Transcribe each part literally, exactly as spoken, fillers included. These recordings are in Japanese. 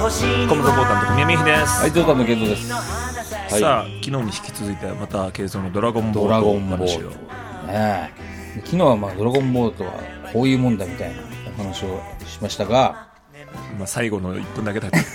コムサポーターの宮美です。 はい、ジョータンのケントです。はい、 さあ昨日に引き続いてまたケイゾーのドラゴンボドラゴーンボール話を、 ル、ね、昨日はまあドラゴンボールとはこういうもんだみたいなお話をしましたが、 まあ、最後のいっぷんだけだけ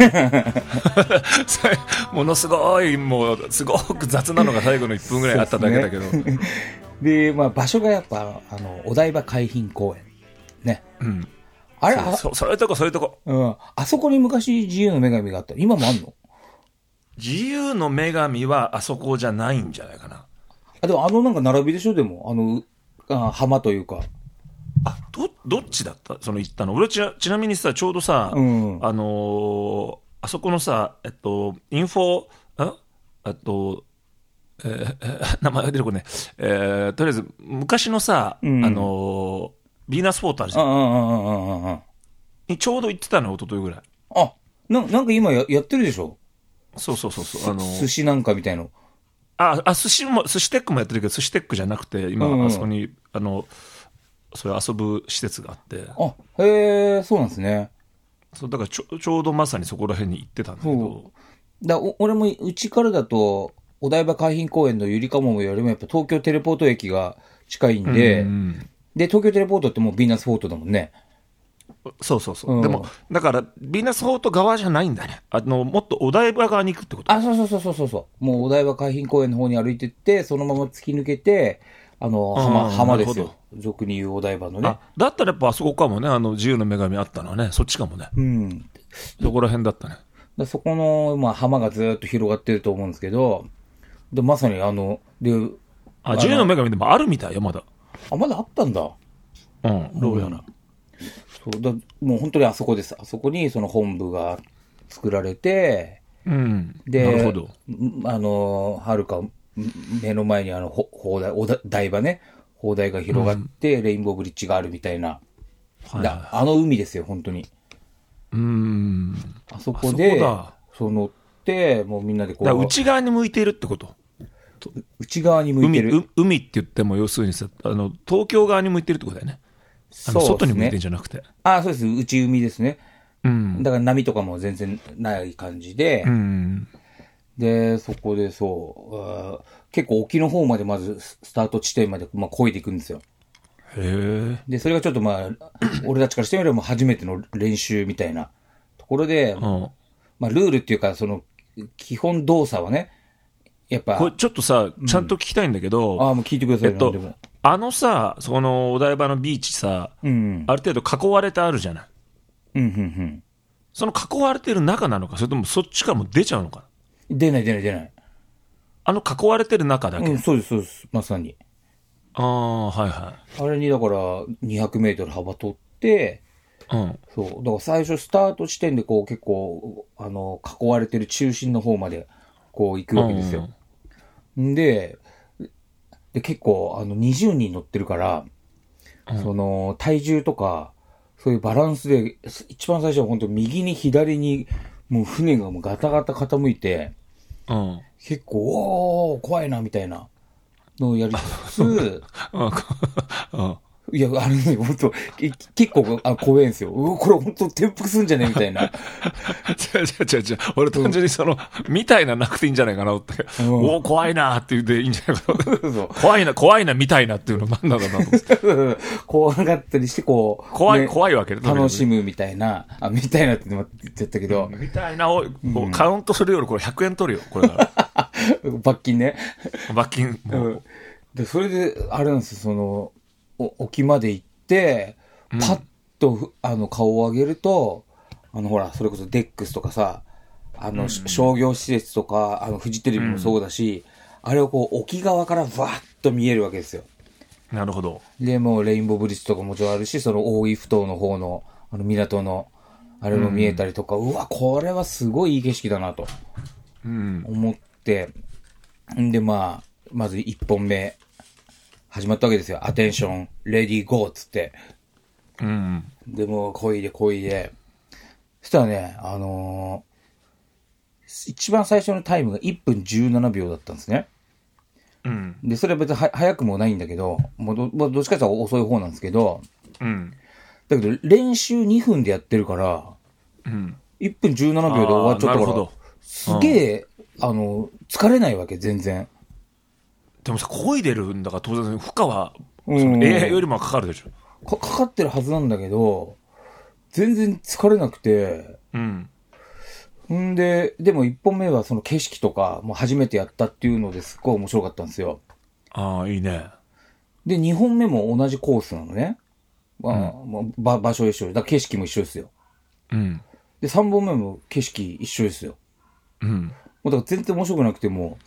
どものすごいもうすごく雑なのが最後のいっぷんぐらいあっただけだけどで、ね、まあ、場所がやっぱあのお台場海浜公園ね、うん、あれそ, そ, そういうとこそういうとこ、 うん、あそこに昔自由の女神があった。今もあんの？ 自由の女神はあそこじゃないんじゃないかな。 あ、でもあのなんか並びでしょ。でもあのあ浜というか、 あ、どどっちだったその行ったの。俺ち な, ちなみにさちょうどさ、うん、あのー、あそこのさえっとインフォあえっとえー、名前が出てこない、えー、とりあえず昔のさ、うん、あのー、ビーナスフォートあるじゃん。うんうんうんうんうん。ちょうど行ってたの一昨日ぐらい。 あ、な、なんか今 や, やってるでしょ。 そうそうそうそう。あのー、 寿司なんかみたいの。 あ、あ、寿司も、寿司テックもやってるけど、寿司テックじゃなくて、今、うんうん、あそこに、あの、それ遊ぶ施設があって。 あ、へえ、そうなんですね。 そう、だからちょ、ちょうどまさにそこら辺に行ってたんだけど。 だお俺も、うちからだと、お台場海浜公園のゆりかもめよりも、やっぱ東京テレポート駅が近いんで、うんうん、で、東京テレポートってもうヴィーナスフォートだもんね。 そうそうそう、うん、でもだからヴィーナスフォート側じゃないんだね。あのもっとお台場側に行くってこと。 あ、そうそうそうそうそう。もうお台場海浜公園の方に歩いてってそのまま突き抜けて、あの浜浜ですよ。俗に言うお台場のね。 あ、だったらやっぱあそこかもね。あの自由の女神あったのはね、そっちかもね。うん。そこら辺だったね。 だそこのまあ浜がずっと広がってると思うんですけど、でまさにあので、 あ、自由の女神でもあるみたいよまだ。 あ、まだあったんだ。 うん、どうやら。 そうだ、もう本当にあそこです。あそこにその本部が作られて、うん、で、なるほど。あの、はるか目の前にあの、砲台、お台場ね、砲台が広がって、うん、レインボーブリッジがあるみたいな、はいはい、あの海ですよ、本当に。うーん。あそこで、そ, そう乗って、もうみんなでこう。 だ内側に向いているってこと？ 内側に向いてる。 海、海って言っても要するにさ、あの、東京側に向いてるってことだよね。あの外に向いてんじゃなくて。 あ、そうです。内海ですね。うん。だから波とかも全然ない感じで。うん。で、そこでそう、結構沖の方までまずスタート地点まで、まあ、漕いでいくんですよ。へえ。で、それがちょっとまあ、俺たちからしてみれば初めての練習みたいなところで、うん、まあ、ルールっていうか、その、基本動作はね、やっぱ。 これちょっとさ、ちゃんと聞きたいんだけど。 うん、ああ、もう聞いてください。えっと、でもあのさ、そのお台場のビーチさ、うん、ある程度囲われてあるじゃない。うんうんうん。その囲われてる中なのか、それともそっちからも出ちゃうのか。 出ない出ない出ない。 あの囲われてる中だけ。 うん、そうですそうです、まさに。 ああ、はいはい。 あれにだからにひゃくメートル幅取って、うん。そう。だから最初スタート地点でこう結構、あの、囲われてる中心の方までこう行くわけですよ。うん、で、で結構あのにじゅうにん乗ってるから、うん、その体重とかそういうバランスで一番最初は本当右に左にもう船がもうガタガタ傾いて、うん、結構おー怖いなみたいなのをやりつつ、うんいや、あれね、本当結構あ怖いんですよ。うわ、これ本当転覆すんじゃねみたいな。 違う違う違う違う。俺単純にその、うん、みたいななくていいんじゃないかなって。うん、お怖いなって言っていいんじゃないかな。怖いな、怖いな、みたいなっていうのなんだろうなと思って。 怖がったりして、こう。怖い、ね、怖いわけで。 楽しむみたいな。あ、みたいなって言ってたけど。 うん、みたいなを、うん、カウントするよりこれひゃくえん取るよ、これから。 罰金ね。 罰金。もううん、で、それで、あれなんですよ、その、沖まで行って、パッと、うん、あの顔を上げると、あのほら、それこそデックスとかさ、あの、うん、商業施設とか、あのフジテレビもそうだし、うん、あれをこう沖側からわーっと見えるわけですよ。 なるほど。 で、もうレインボーブリッジとかもちろんあるし、その大井ふ頭の方の、あの港の、あれも見えたりとか、うん、うわ、これはすごいいい景色だなと、思って、うん、で、まあ、まず一本目、始まったわけですよ。アテンション、レディーゴーっつって。うん。でも、こいでこいで。そしたらね、あのー、一番最初のタイムがいっぷんじゅうななびょうだったんですね。うん。で、それは別には早くもないんだけど、もう ど, どっちかというと遅い方なんですけど、うん。だけど、練習にふんでやってるから、うん。 いっぷんじゅうななびょうで終わっちゃったから、すげえ、あの、疲れないわけ、全然。 でもさ、漕いでるんだから当然、負荷は、その エーアイ よりもかかるでしょ。 か、かかってるはずなんだけど、全然疲れなくて、うん。んで、でもいっぽんめはその景色とか、もう初めてやったっていうのですっごい面白かったんですよ。 ああ、いいね。 で、にほんめも同じコースなのね。まあ、うん、場, 場所一緒で、だから景色も一緒ですよ。うん。で、さんぼんめも景色一緒ですよ。うん。もうだから全然面白くなくても。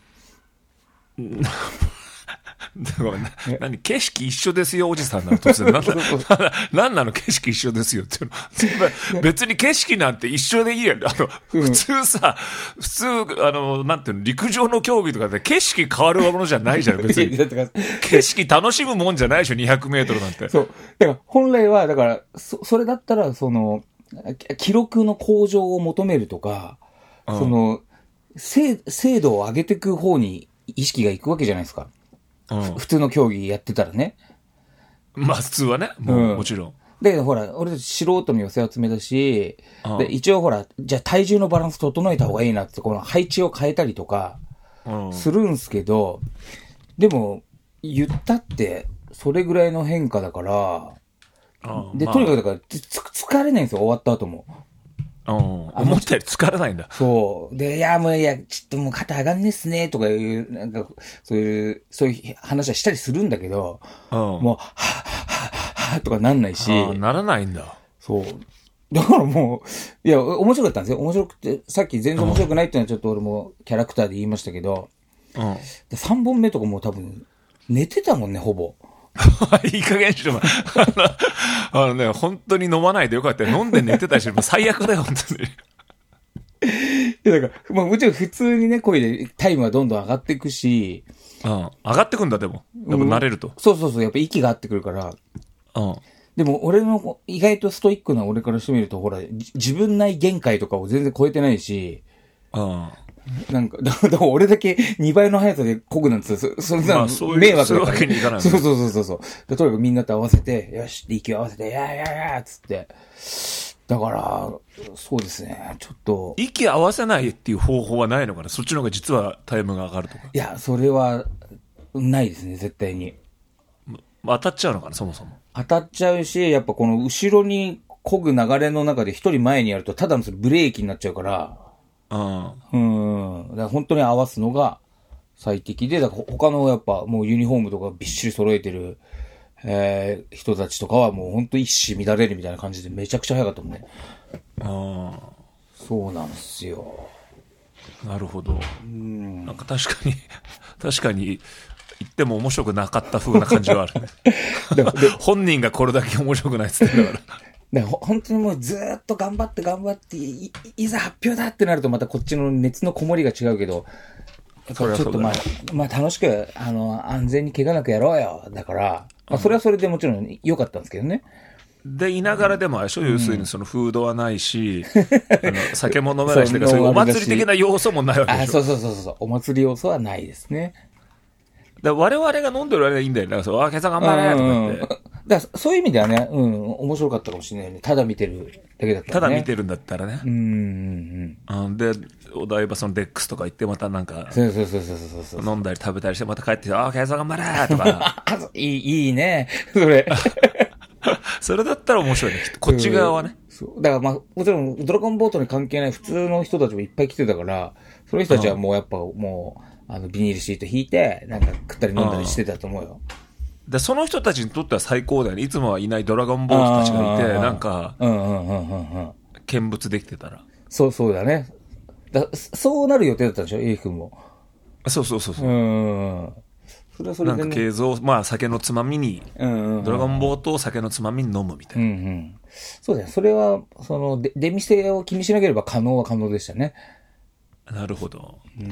何景色一緒ですよおじさんなの突然何なの景色一緒ですよっていうの別に景色なんて一緒でいいやん。あの、うん、普通さ普通あのなんていうの陸上の競技とかで景色変わるものじゃないじゃん別に景色楽しむもんじゃないでしょにひゃくメートルなんて。 そうだから本来はだからそそれだったらその記録の向上を求めるとか、うん、その精度を上げていく方に意識がいくわけじゃないですか。うん、普通の競技やってたらね。 まあ普通はね、もう、うん、もちろん。 だけどほら、俺たち素人の寄せ集めだし、うん、で一応ほら、じゃあ体重のバランス整えた方がいいなって、この配置を変えたりとか、するんすけど、うん、でも、言ったって、それぐらいの変化だから、うん、で、まあ、とにかくだから、つ、疲れないんですよ、終わった後も。 うん、思ったより疲れないんだ。 そう。で、いや、もう、いや、ちょっともう肩上がんねっすね、とかいう、なんか、そういう、そういう話はしたりするんだけど、うん、もう、はぁ、はぁ、はぁ、とかなんないし。 あ、ならないんだ。 そう。だからもう、いや、面白かったんですよ。面白くて、さっき全然面白くないっていうのはちょっと俺もキャラクターで言いましたけど、うん。でさんぼんめとかもう多分、寝てたもんね、ほぼ。 いい加減にしろ。あのね、本当に飲まないでよかったよ。飲んで寝てたりして、最悪だよ、本当に。 いや、だから、まあもちろん普通にね、声でタイムはどんどん上がっていくし。 うん。上がってくんだ、でも。やっぱ慣れると、うん。 そうそうそう、やっぱ息が合ってくるから。うん。でも俺の、意外とストイックな俺からしてみると、ほら、自分内限界とかを全然超えてないし。うん。なんか、だから俺だけにばいの速さで漕ぐなんてそ、それさ、迷惑だから。そういうわけにいかない。そうそうそうそうそう。とにかくみんなと合わせて、よし、息を合わせて、やーやーやーつって。だから、そうですね、ちょっと。 息合わせないっていう方法はないのかな。そっちの方が実はタイムが上がるとか。 いや、それは、ないですね、絶対に。 当たっちゃうのかな、そもそも。 当たっちゃうし、やっぱこの後ろに漕ぐ流れの中で一人前にやると、ただのそれブレーキになっちゃうから、うん。うん。だから本当に合わすのが最適で、だから他のやっぱもうユニフォームとかびっしり揃えてる、えー、人たちとかはもう本当一糸乱れるみたいな感じでめちゃくちゃ早かったもんね。ああ。そうなんですよ。 なるほど。うん。なんか確かに、確かに、言っても面白くなかった風な感じはあるね。本人がこれだけ面白くないって言ってんだから。 で本当にもうずーっと頑張って頑張って い, いざ発表だってなるとまたこっちの熱のこもりが違うけど、ちょっとまあ、まあ楽しく、あの、安全に怪我なくやろうよ。だから、まあそれはそれでもちろん良かったんですけどね。 で、いながらでもあれでしょ、要するにそのフードはないし、あの酒も飲めないし、そういうお祭り的な要素もないわけでしょ。あ、 そうそうそうそう、お祭り要素はないですね。 だ我々が飲んでるあれがいいんだよね。だからそう、あ、今朝頑張れとか言って。 だからそういう意味ではね、うん、面白かったかもしれないね。ただ見てるだけだったらね。 ただ見てるんだったらね。うん、うん。で、お台場そのデックスとか行ってまたなんか、 そうそうそうそうそう飲んだり食べたりしてまた帰ってきて、あ、今朝頑張れとか。 いい、いいね。それ。 それだったら面白いね。こっち側はね。 そう。だからまあ、もちろんドラゴンボートに関係ない普通の人たちもいっぱい来てたから、その人たちはもうやっぱもう、あの、ビニールシート引いて、なんか食ったり飲んだりしてたと思うよ。 で、その人たちにとっては最高だよね。いつもはいないドラゴンボートたちがいて、なんか、見物できてたら。 そうそうだね。だそうなる予定だったんでしょ、エイ君も。 そうそうそうそう。うん。それはそれで、ね、なんか形像、まあ酒のつまみに、うんうんうん、ドラゴンボートを酒のつまみに飲むみたいな。うんうん、 そうだね。それは、その、出店を気にしなければ可能は可能でしたね。 なるほど。うん。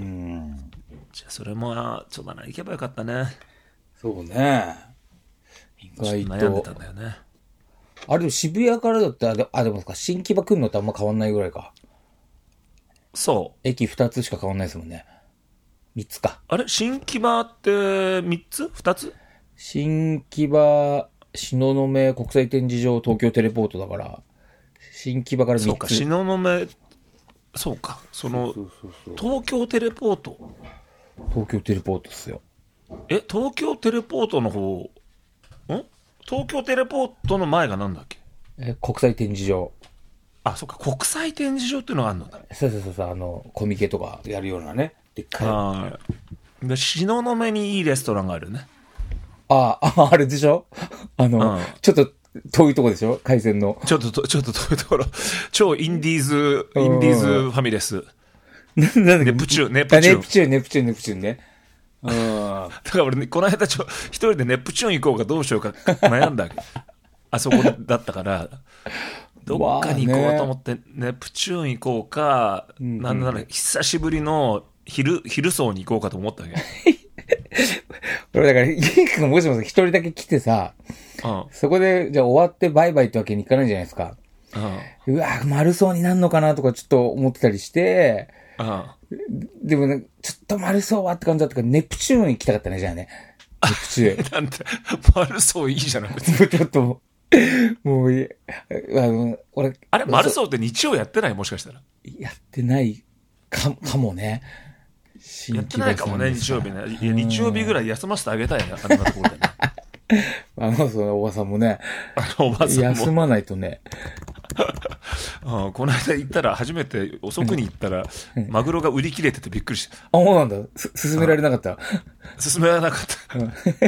じゃあそれも、ちょっとな、行けばよかったね。 そうね。意外と。 悩んでたんだよね。 あれでも渋谷からだって、あ、であでもか、新木場来るのとあんま変わんないぐらいか。 そう。 駅二つしか変わんないですもんね。三つか。 あれ新木場って三つ二つ新木場、東雲国際展示場、東京テレポートだから、新木場から三つ。 そうか、東雲そうか、そのそうそうそうそう東京テレポート東京テレポートっすよ。 え東京テレポートの方ん東京テレポートの前がなんだっけ。 え国際展示場。 あ、そっか、国際展示場っていうのがあるのだ。 そうそうそうそう、あのコミケとかやるようなね、でっかい。 あで東雲にいいレストランがあるね。 ああ、あれでしょ、あの、うん、ちょっと遠いとこでしょ、海鮮の。 ちょっと、ちょっと遠いところ。超インディーズ、インディーズファミレス。 なんネプチューン、ネプチューン。 ネプチューン、ネプチューン、ネプチューンね。うん。 だから俺、ね、この間ちょ、一人でネプチューン行こうかどうしようか悩んだ。あそこだったから、どっかに行こうと思って、ネプチューン行こうか、うん、なんなら久しぶりの昼、昼層に行こうかと思ったわけ。 俺だから、イエ君がもしも一人だけ来てさ、うん、そこで、じゃあ終わってバイバイってわけにいかないじゃないですか。うん、うわ丸そうになんのかなとかちょっと思ってたりして、うん、でもね、ちょっと丸そうはって感じだったから、ネプチューン行きたかったね、じゃあね。ネプチューン。 なんて、丸そういいじゃないですか。ちょっと、もういい、あの、俺。 あれ、丸そうって日曜やってないもしかしたら。 やってないか、かもね。 やってないかもね、日曜日ね。いや、日曜日ぐらい休ませてあげたいね、あんなところでね。 あの、そのおばさんもね。 あのおばさんも。 休まないとね。 あこの間行ったら、初めて遅くに行ったら、うん、マグロが売り切れててびっくりした。 あ、そうなんだ。す、進められなかった。 進められなかった。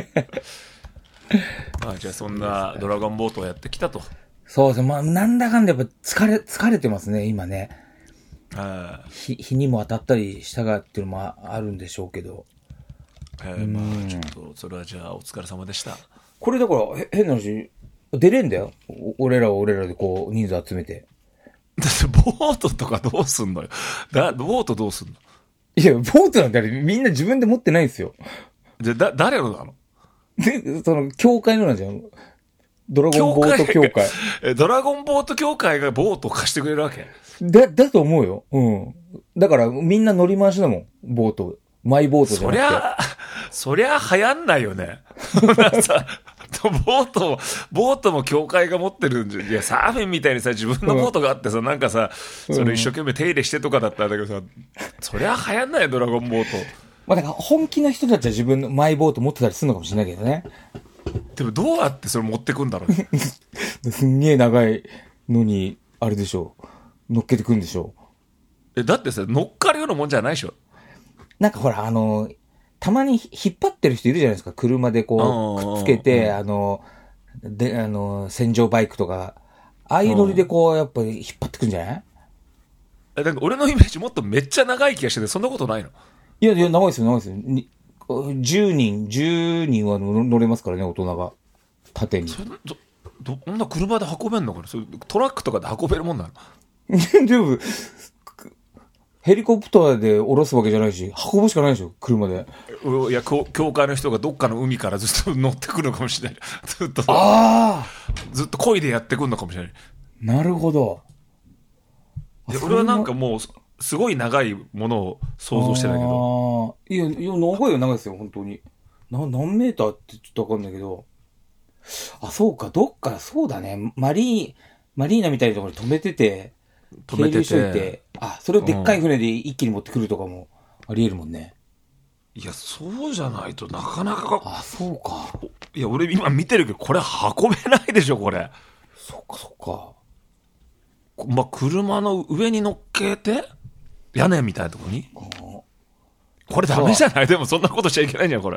あじゃあそんなドラゴンボートをやってきたと。 そうですね。まあ、なんだかんだやっぱ疲れ、疲れてますね、今ね。あ日、日にも当たったりしたがっていうのもあるんでしょうけど。 えー、まあちょっと、それはじゃあお疲れ様でした。 これだから、へ変な話、出れんだよ。俺らは俺らでこう、人数集めて。 だってボートとかどうすんのよ。だ、ボートどうすんの。 いや、ボートなんてみんな自分で持ってないんですよ。 じゃ、だ、誰のなので、その、協会のなんじゃん。ドラゴンボート協会。 え、ドラゴンボート協会がボートを貸してくれるわけだ、だと思うよ。うん。だから、みんな乗り回しだもん。ボート。マイボートじゃなくて。 そりゃ、そりゃ流行んないよね。さボート、ボートも協会が持ってるんじゃ、いや、サーフィンみたいにさ、自分のボートがあってさ、うん、なんかさ、それ一生懸命手入れしてとかだったんだけどさ、うん、そりゃ流行んないよ、ドラゴンボート。 まあ、だから本気の人たちは自分のマイボート持ってたりするのかもしれないけどね。 でもどうやってそれ持ってくんだろうすんげえ長いのに、あれでしょう。乗っけてくんでしょう。え、だってさ、乗っかるようなもんじゃないでしょ。 なんかほら、あの、たまに引っ張ってる人いるじゃないですか。車でこう、くっつけて、あの、で、あの、戦場バイクとか、ああいうノリでこう、やっぱり引っ張ってくんじゃない？ え、なんか俺のイメージもっとめっちゃ長い気がしてて、そんなことないの？ いやいや、長いですよ、長いですよ。じゅうにん、じゅうにんは乗れますからね、大人が。縦に。それど、ど、こんな車で運べんのかな？それトラックとかで運べるもんなの？ でも、ヘリコプターで降ろすわけじゃないし、運ぶしかないでしょ、車で。 いや、教会の人がどっかの海からずっと乗ってくるのかもしれない。ずっと。 ああずっと漕いでやってくるのかもしれない。 なるほど。 で俺はなんかもう、すごい長いものを想像してたけど。 ああ。いや、いや、長いよ、長いですよ、本当に。な、何メーターってちょっとわかんないけど。あ、そうか、どっか、そうだね。マリー、マリーナみたいなところに止めてて、 止めてて。 しといて、あ、それをでっかい船で一気に持ってくるとかもあり得るもんね。 いや、そうじゃないとなかなか。 あ、そうか。 いや、俺今見てるけど、これ運べないでしょ、これ。 そっか、そっか。 まあ、車の上に乗っけて、屋根みたいなとこに。これダメじゃない？でもそんなことしちゃいけないんじゃん、これ。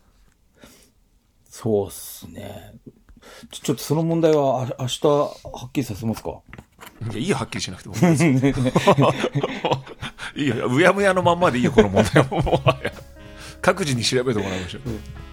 そうっすね。ちょ、ちょっとその問題はあ明日はっきりさせますか？ いや、いいよ、はっきりしなくても。いいよ、うやむやのまんまでいいよ、この問題は。もう各自に調べてもらいましょう。うん